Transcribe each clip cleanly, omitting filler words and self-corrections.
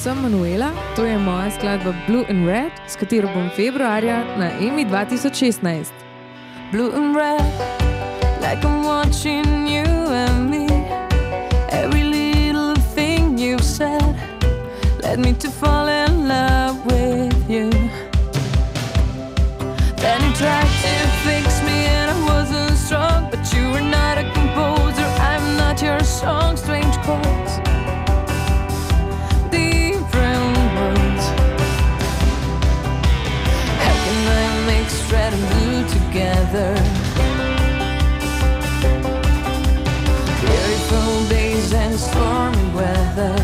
sem Manuela, to je moja skladba Blue and Red, s katero bom februarja na EMI 2016. Blue and red, like I'm watching you and me. Every little thing you've said led me to fall in love with you. Then you tried to fix me and I wasn't strong, but you were not a composer, I'm not your song. Strange chords, different words. How can I mix red and blue together? Beautiful days and stormy weather.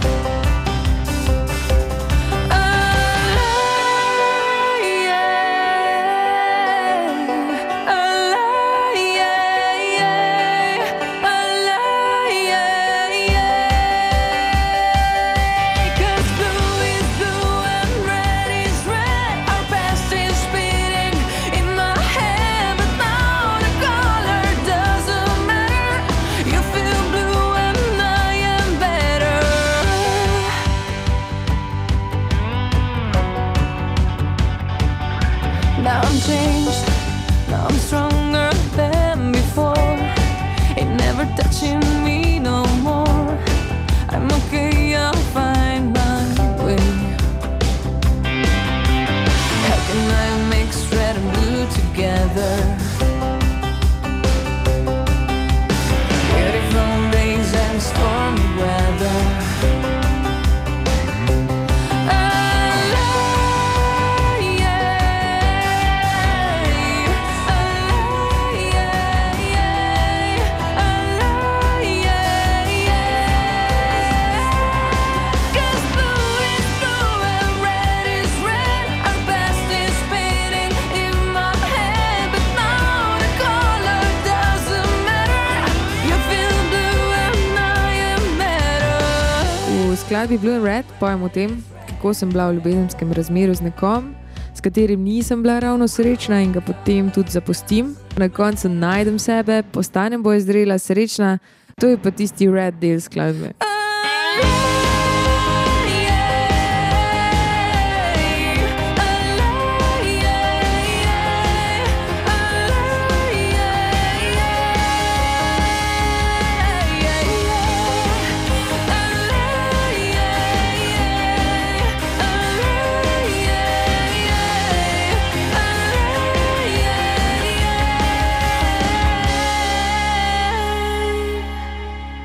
Now I'm changed, now I'm stronger than before. It never touching me no more. I'm okay, I'll find my way. How can I mix red and blue together? Beautiful days and stormy weather. V skladbi Blue and Red pojem o tem, kako sem bila v ljubezenskem razmeru z nekom, s katerim nisem bila ravno srečna in ga potem tudi zapustim. Na koncu najdem sebe, postanem bolj zrela, srečna, to je pa tisti red del skladbe.